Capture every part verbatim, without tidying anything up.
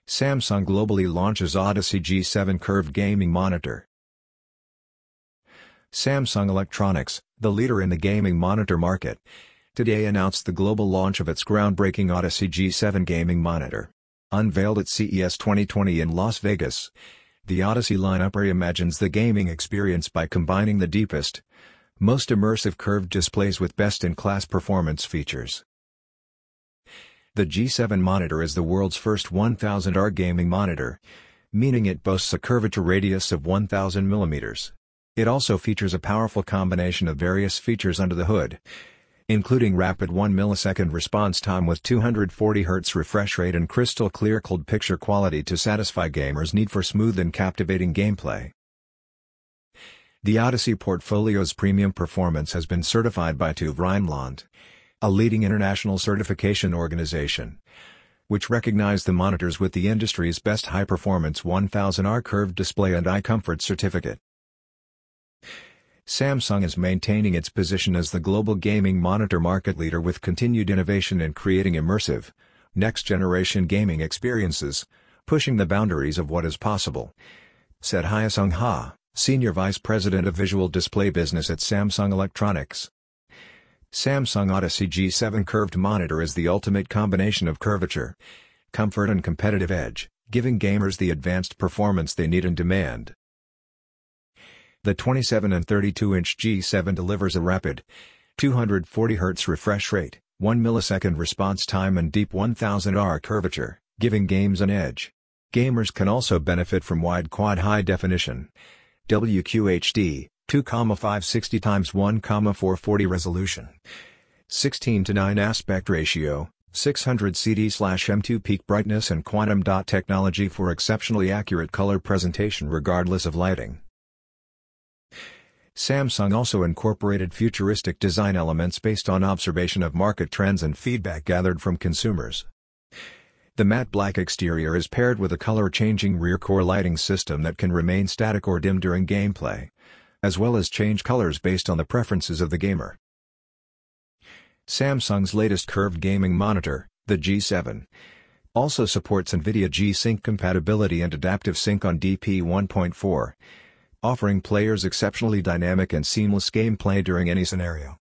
Samsung globally launches Odyssey G seven curved gaming monitor. Samsung Electronics, the leader in the gaming monitor market, today announced the global launch of its groundbreaking Odyssey G seven gaming monitor. Unveiled at C E S twenty twenty in Las Vegas, the Odyssey lineup reimagines the gaming experience by combining the deepest, most immersive curved displays with best-in-class performance features. The G seven monitor is the world's first one thousand R gaming monitor, meaning it boasts a curvature radius of one thousand millimeters. It also features a powerful combination of various features under the hood, including rapid one millisecond response time with two hundred forty hertz refresh rate and crystal clear cold picture quality to satisfy gamers' need for smooth and captivating gameplay. The Odyssey portfolio's premium performance has been certified by TÜV Rheinland, a leading international certification organization, which recognized the monitors with the industry's best high-performance one thousand R curved display and eye comfort certificate. Samsung is maintaining its position as the global gaming monitor market leader with continued innovation in creating immersive, next-generation gaming experiences, pushing the boundaries of what is possible, said Hyesung Ha, Senior Vice President of Visual Display Business at Samsung Electronics. Samsung Odyssey G seven curved monitor is the ultimate combination of curvature, comfort and competitive edge, giving gamers the advanced performance they need and demand. The twenty-seven and thirty-two inch G seven delivers a rapid, two hundred forty hertz refresh rate, one millisecond response time and deep one thousand R curvature, giving games an edge. Gamers can also benefit from wide quad high definition W Q H D, two five sixty by one four forty resolution, sixteen to nine aspect ratio, six hundred C D M two peak brightness and quantum dot technology for exceptionally accurate color presentation regardless of lighting. Samsung also incorporated futuristic design elements based on observation of market trends and feedback gathered from consumers. The matte black exterior is paired with a color-changing rear-core lighting system that can remain static or dim during gameplay, as well as change colors based on the preferences of the gamer. Samsung's latest curved gaming monitor, the G seven, also supports NVIDIA G-Sync compatibility and adaptive sync on D P I one point four, offering players exceptionally dynamic and seamless gameplay during any scenario.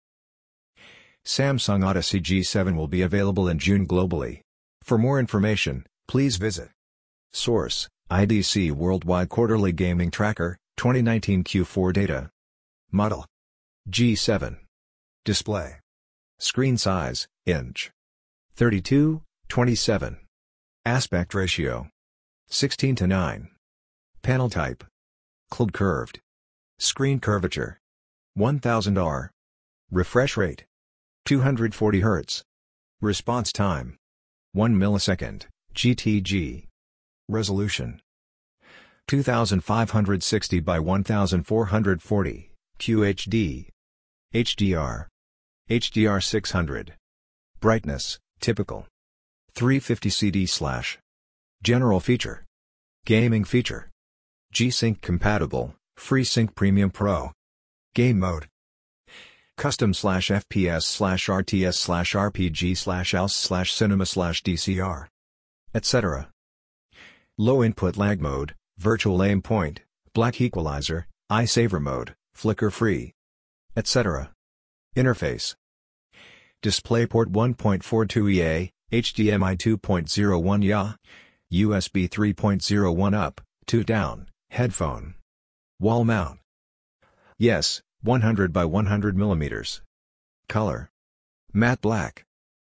Samsung Odyssey G seven will be available in June globally. For more information, please visit. Source: I D C Worldwide Quarterly Gaming Tracker, twenty nineteen Q four data. Model: G seven. Display: Screen size, inch. thirty-two, twenty-seven. Aspect ratio: sixteen to nine. Panel type: Cold curved. Screen curvature: one thousand R. Refresh rate: two hundred forty hertz. Response time: one millisecond, G T G. Resolution: two thousand five hundred sixty by one thousand four hundred forty, Q H D. H D R. H D R six hundred. Brightness, typical. three fifty C D slash. General feature: Gaming feature. G-Sync compatible, FreeSync Premium Pro. Game mode: Custom slash F P S slash R T S slash R P G slash A L S slash Cinema slash D C R. et cetera. Low input lag mode, virtual aim point, black equalizer, eye saver mode, flicker free, et cetera. Interface: DisplayPort one point four two E A, H D M I two point oh one Y A, U S B three point oh one up, two down, headphone. Wall mount: Yes, one hundred by one hundred millimeters. Color: Matte black.